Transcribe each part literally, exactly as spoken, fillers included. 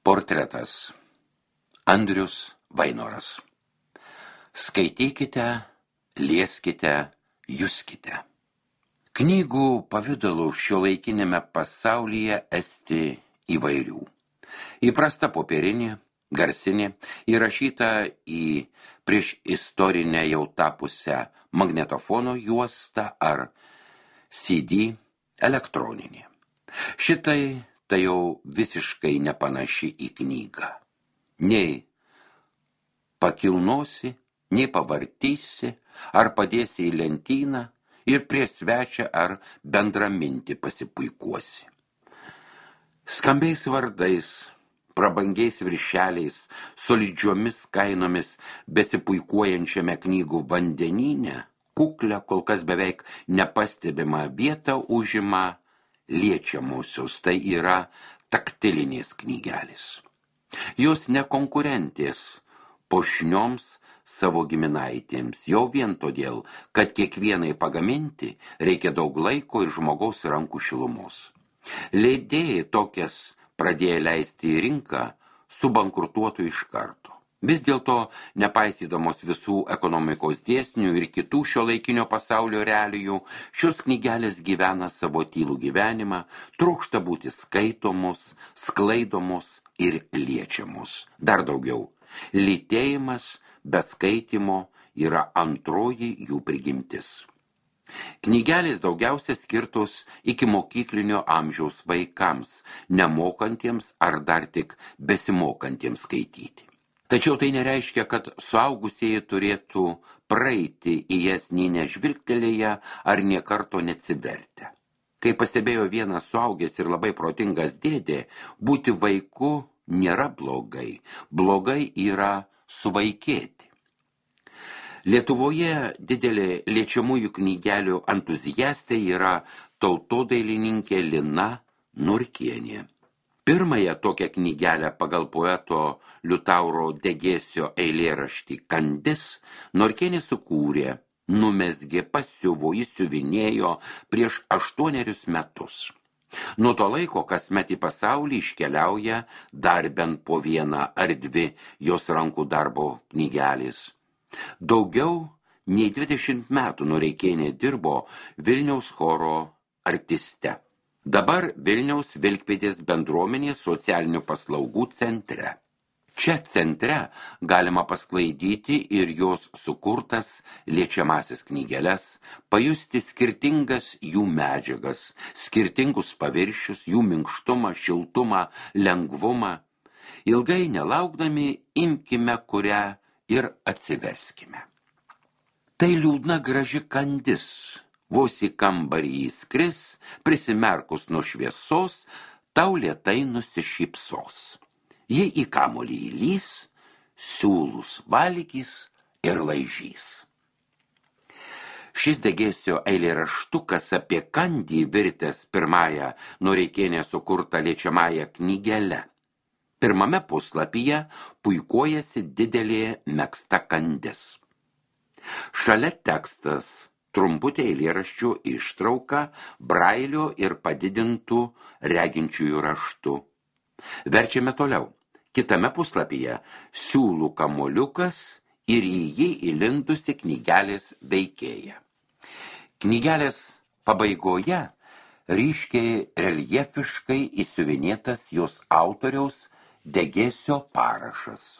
Portretas. Andrius Vainoras. Skaitykite, lieskite, juskite. Knygų pavidalų šiuolaikinėme pasaulyje esti įvairių. Įprasta popierinė, garsinė, įrašyta į prieš istorinę jau tapusią magnetofono juostą ar C D elektroninė. Šitai tai jau visiškai nepanaši į knygą. Nei pakilnosi, nei pavartysi, ar padėsi į lentyną ir prie svečią ar bendramintį pasipuikuosi. Skambiais vardais, prabangiais viršeliais, solidžiomis kainomis besipuikuojančiame knygų vandenyne, kuklę, kol kas beveik nepastebimą vietą užima liečiamosios, tai yra taktilinės knygelės. Jos nekonkurentės puošnioms savo giminaitėms, jau vien todėl, kad kiekvienai pagaminti reikia daug laiko ir žmogaus rankų šilumos. Leidėjai tokias pradėję leisti į rinką, subankrutuotų iš karto. Vis dėlto, nepaisydamos visų ekonomikos dėsnių ir kitų šiuolaikinio pasaulio realijų, šios knygelės gyvena savo tylų gyvenimą, trokšta būti skaitomos, sklaidomos ir liečiamos. Dar daugiau, lytėjimas be skaitimo yra antroji jų prigimtis. Knygelės daugiausia skirtos iki mokyklinio amžiaus vaikams, nemokantiems ar dar tik besimokantiems skaityti. Tačiau tai nereiškia, kad suaugusieji turėtų praeiti į jas nei nežvilgtelėję ar nė karto neatsivertę. Kaip pastebėjo vienas suaugęs ir labai protingas dėdė, būti vaiku nėra blogai. Blogai yra suvaikėti. Lietuvoje didelė liečiamųjų knygelių entuziastė yra tautodailininkė Lina Norkienė. Pirmąją tokią knygelę pagal poeto Liutauro Degėsio eilėraštį Kandis Norkienė sukūrė, numezgė, pasiuvo, įsiuvinėjo prieš aštuonerius metus. Nuo to laiko kasmet į pasaulį iškeliauja dar bent po vieną ar dvi jos rankų darbo knygelės. Daugiau nei dvidešimt metų Norkienė dirbo Vilniaus choro artiste. Dabar Vilniaus Vilkpėdės bendruomenės socialinių paslaugų centre. Čia centre galima pasklaidyti ir jos sukurtas liečiamasis knygeles, pajusti skirtingas jų medžiagas, skirtingus paviršius, jų minkštumą, šiltumą, lengvumą. Ilgai nelaukdami imkime kurią ir atsiverskime. Tai liūdna graži Kandis. Vos į kambarį įskris, prisimerkus nuo šviesos, tau lėtai nusišypsos. Ji į kamolį įlys, siūlus valgys ir laižys. Šis Degėsio eilėraštukas apie Kandį virtęs pirmąją Norkienė sukurtą liečiamąją knygelę. Pirmame puslapyje puikuojasi didelė megzta Kandis. Šalia tekstas, trumputė eilėraščių ištrauka brailio ir padidintų reginčiųjų raštu. Verčiame toliau. Kitame puslapyje siūlų kamoliukas ir į jį įlindusi knygelės veikėja. Knygelės pabaigoje ryškiai reljefiškai įsiuvinėtas jos autoriaus Degėsio parašas.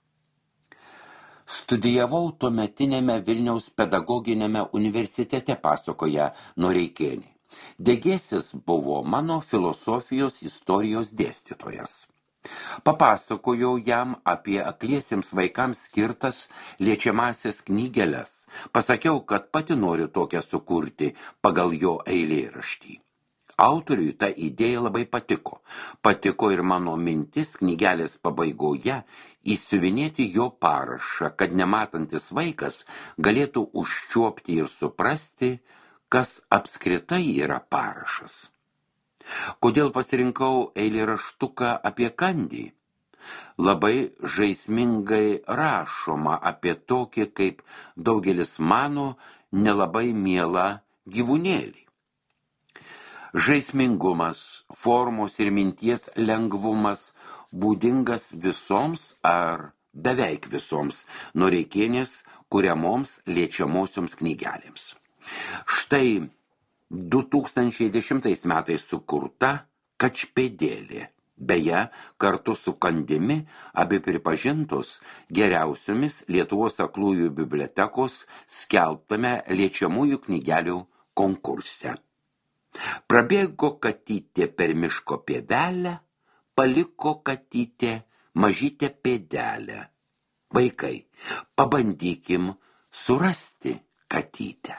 Studijavau tuometinėme Vilniaus pedagoginėme universitete, pasakoja Norkienė. Degėsis buvo mano filosofijos istorijos dėstytojas. Papasakojau jam apie akliesiems vaikams skirtas liečiamasias knygeles. Pasakiau, kad pati noriu tokią sukurti pagal jo eilėraštį. Autoriui ta idėja labai patiko. Patiko ir mano mintis knygelės pabaigoje įsiuvinėti jo parašą, kad nematantis vaikas galėtų užčiuopti ir suprasti, kas apskritai yra parašas. Kodėl pasirinkau eilėraštuką apie Kandį? Labai žaismingai rašoma apie tokį, kaip daugelis mano, nelabai mielą gyvūnėlį. Žaismingumas, formos ir minties lengvumas būdingas visoms ar beveik visoms Noreikienės kuriamoms liečiamosioms knygelėms. Štai du tūkstančiai dešimtais metais sukurta Kačpėdėlė. Beje, kartu su Kandimi abi pripažintos geriausiomis Lietuvos aklųjų bibliotekos skelbtame liečiamųjų knygelių konkurse. Prabėgo katytė per miško pievelę, paliko katytė mažytę pėdelę. Vaikai, pabandykim surasti katytę.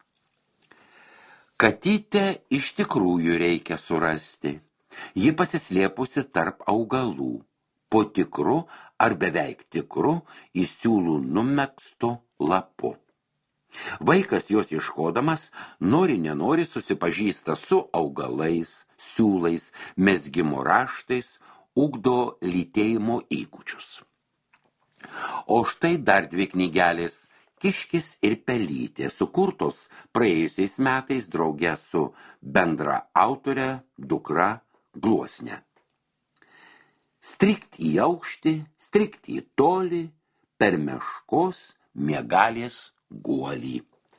Katytę iš tikrųjų reikia surasti. Ji pasislėpusi tarp augalų, po tikru ar beveik tikru į siūlų numegztu lapu. Vaikas jos ieškodamas nori nenori susipažįsta su augalais, siūlais, mezgimo raštais, ugdo lytėjimo įgūdžius. O štai dar dvi knygelės Kiškis ir pelytė, sukurtos praėjusiais metais drauge su bendra autore dukra Gluosne. Strikt į aukštį, strikt į tolį, per meškos miegalės guolį.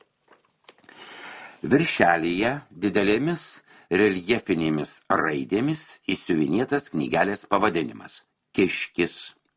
Viršelyje didelėmis reljefinėmis raidėmis įsiuvinėtas knygelės pavadinimas – Kiškis.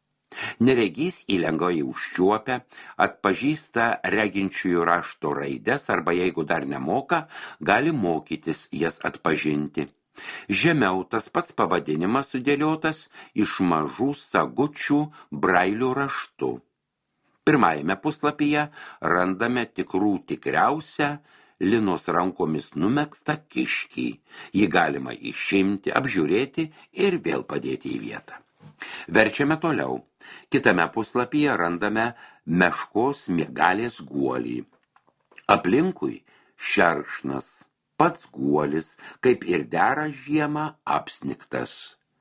Neregys įlengvai užčiuopia, atpažįsta reginčiųjų rašto raides arba jeigu dar nemoka, gali mokytis jas atpažinti. Žemiau tas pats pavadinimas sudėliotas iš mažų sagučių brailių raštu. Pirmajame puslapyje randame tikrų tikriausią linos rankomis numegztą kiškį. Jį galima išimti, apžiūrėti ir vėl padėti į vietą. Verčiame toliau. Kitame puslapyje randame meškos miegalės guolį. Aplinkui šerkšnas, pats guolis, kaip ir dera žiemą, apsnigtas.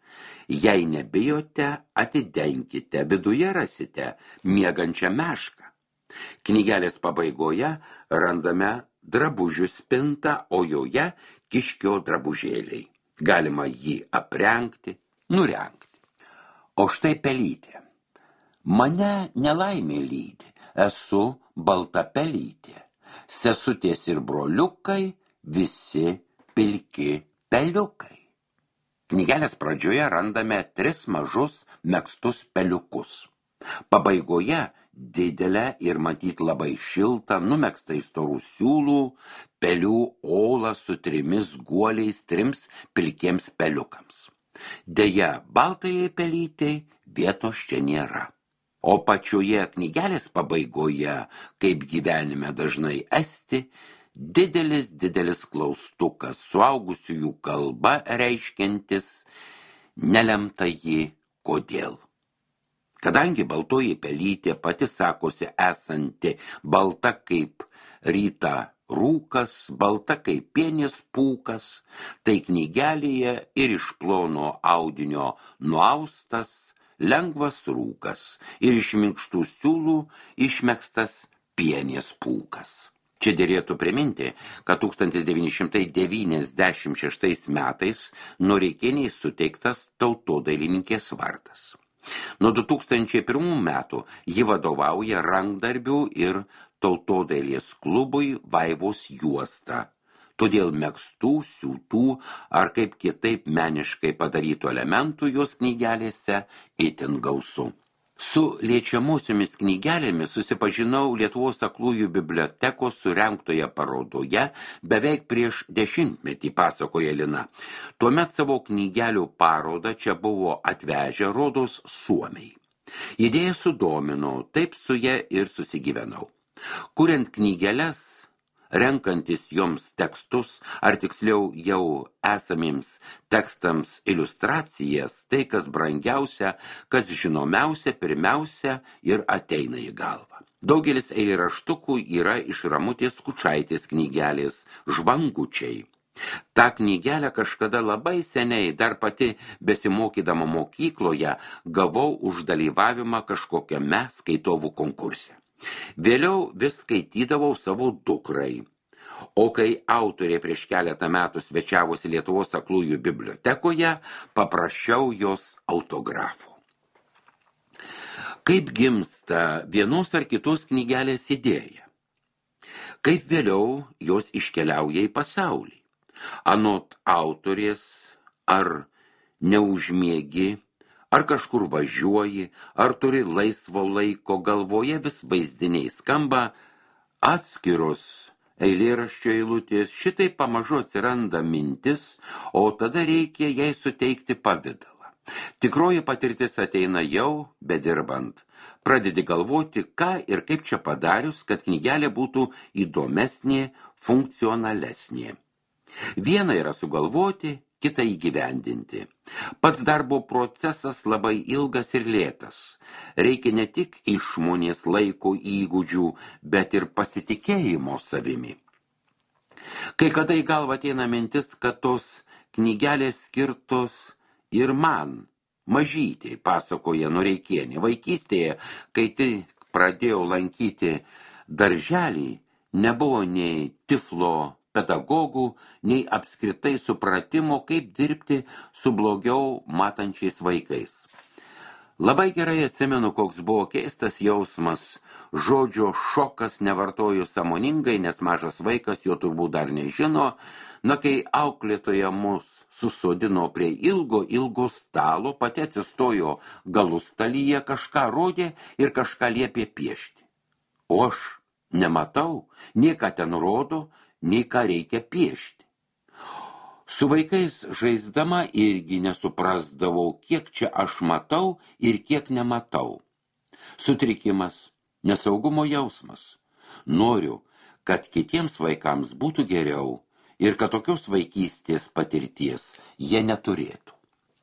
Jei nebijote, atidenkite, viduje rasite miegančią mešką. Knygelės pabaigoje randame drabužių spintą, o joje kiškio drabužėliai. Galima jį aprengti, nurengti. O štai pelytė. Mane nelaimė lydi, esu balta pelytė. Sesutės ir broliukai, visi pilki peliukai. Knygelės pradžioje randame tris mažus megztus peliukus. Pabaigoje didelę ir matyt labai šiltą numegztą iš storų siūlų pelių olą su trimis guoliais trims pilkiems peliukams. Deja, baltajai pelytei vietos čia nėra. O pačioje knygelės pabaigoje, kaip gyvenime dažnai esti, didelis, didelis klaustukas, suaugusiųjų kalba reiškiantis nelemtąjį kodėl. Kadangi baltoji pelytė pati sakosi esanti balta kaip ryta rūkas, balta kaip pienės pūkas, tai knygelėje ir iš plono audinio nuaustas lengvas rūkas ir iš minkštų siūlų išmegztas pienės pūkas. Čia derėtų priminti, kad tūkstantis devyni šimtai devyniasdešimt šeštais metais Noreikienei suteiktas tautodailininkės vardas. Nuo du tūkstančiai pirmų metų ji vadovauja rankdarbių ir tautodailės klubui Vaivos juosta. Todėl megztų, siūtų ar kaip kitaip meniškai padarytų elementų jos knygelėse itin gausu. Su liečiamosiomis knygelėmis susipažinau Lietuvos aklųjų bibliotekos surengtoje parodoje beveik prieš dešimtmetį, pasakoja Lina. Tuomet savo knygelių parodą čia buvo atvežę rodos suomiai. Idėja sudomino, taip su ja ir susigyvenau. Kuriant knygeles, renkantis joms tekstus, ar tiksliau jau esamiems tekstams iliustracijas, tai kas brangiausia, kas žinomiausia, pirmiausia ir ateina į galvą. Daugelis eilėraštukų yra iš Ramutės Skučaitės knygelės Žvangučiai. Ta knygelę kažkada labai seniai, dar pati besimokydama mokykloje, gavau už dalyvavimą kažkokiame skaitovų konkurse. Vėliau vis skaitydavau savo dukrai. O kai autorė prieš keletą metų svečiavosi Lietuvos aklųjų bibliotekoje, paprašiau jos autografo. Kaip gimsta vienos ar kitos knygelės idėja? Kaip vėliau jos iškeliauja į pasaulį? Anot autorės, ar neužmiegi, ar kažkur važiuoji, ar turi laisvo laiko, galvoje vis vaizdiniai skamba atskiros eilėraščio eilutės, šitai pamažu atsiranda mintis, o tada reikia jai suteikti pavidalą. Tikroji patirtis ateina jau bedirbant. Pradedi galvoti, ką ir kaip čia padarius, kad knygelė būtų įdomesnė, funkcionalesnė. Viena yra sugalvoti, kitą įgyvendinti. Pats darbo procesas labai ilgas ir lėtas. Reikia ne tik išmonės, laiko, įgūdžių, bet ir pasitikėjimo savimi. Kai kada į galvą ateina mintis, kad tos knygelės skirtos ir man, mažytei, pasakoja Noreikienė. Vaikystėje, kai tik pradėjau lankyti darželį, nebuvo nei tiflo pedagogų, nei apskritai supratimo, kaip dirbti su blogiau matančiais vaikais. Labai gerai atsimenu, koks buvo keistas jausmas. Žodžio šokas nevartoju sąmoningai, nes mažas vaikas jo turbūt dar nežino, na kai auklėtoja mus susodino prie ilgo, ilgo stalo, pati atsistojo galustalyje, kažką rodė ir kažką liepė piešti. O aš nematau, nei ką ten rodo, nei ką reikia piešti. Su vaikais žaisdama irgi nesuprasdavau, kiek čia aš matau ir kiek nematau. Sutrikimas, nesaugumo jausmas. Noriu, kad kitiems vaikams būtų geriau ir kad tokios vaikystės patirties jie neturėtų.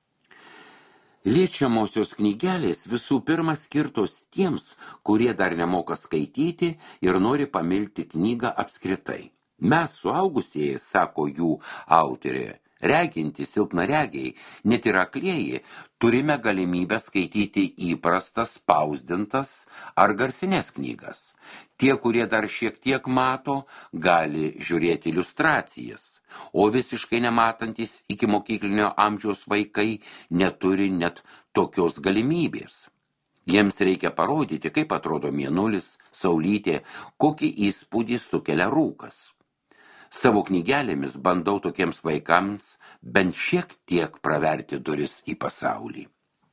Liečiamosios knygelės visų pirma skirtos tiems, kurie dar nemoka skaityti ir nori pamilti knygą apskritai. Mes suaugusieji, sako jų autorė, reginti silpnaregiai, net ir aklieji, turime galimybę skaityti įprastas, spausdintas ar garsinės knygas. Tie, kurie dar šiek tiek mato, gali žiūrėti iliustracijas, o visiškai nematantis iki mokyklinio amžiaus vaikai neturi net tokios galimybės. Jiems reikia parodyti, kaip atrodo mėnulis, saulytė, kokį įspūdį sukelia rūkas. Savo knygelėmis bandau tokiems vaikams bent šiek tiek praverti duris į pasaulį.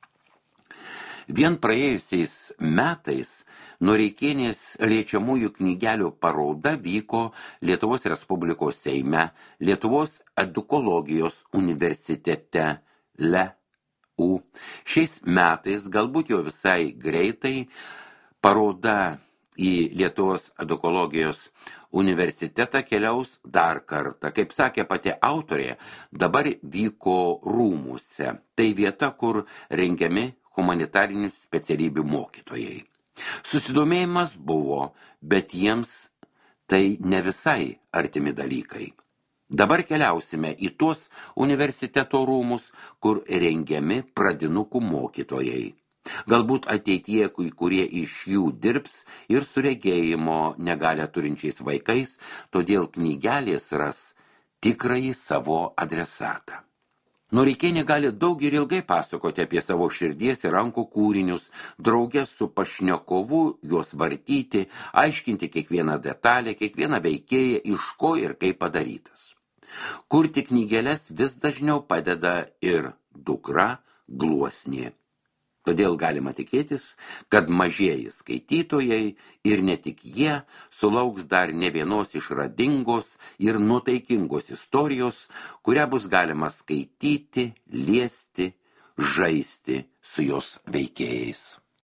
Vien praėjusiais metais Noreikienės liečiamųjų knygelių paroda vyko Lietuvos Respublikos Seime, Lietuvos edukologijos universitete L E U. Šiais metais, galbūt jau visai greitai, paroda į Lietuvos edukologijos universitetą keliaus dar kartą. Kaip sakė pati autorė, dabar vyko rūmuose. Tai vieta, kur rengiami humanitarinių specialybių mokytojai. Susidomėjimas buvo, bet jiems tai ne visai artimi dalykai. Dabar keliausime į tuos universiteto rūmus, kur rengiami pradinukų mokytojai. Galbūt ateityje, kurie iš jų dirbs ir su regėjimo negalią turinčiais vaikais, todėl knygelės ras tikrąjį savo adresatą. Noreikienė gali daug ir ilgai pasakoti apie savo širdies ir rankų kūrinius, drauge su pašnekovu juos vartyti, aiškinti kiekvieną detalę, kiekvieną veikėją, iš ko ir kaip padarytas. Kurti knygeles vis dažniau padeda ir dukra Gluosnė. Todėl galima tikėtis, kad mažieji skaitytojai ir ne tik jie sulauks dar ne vienos išradingos ir nuotaikingos istorijos, kurią bus galima skaityti, liesti, žaisti su jos veikėjais.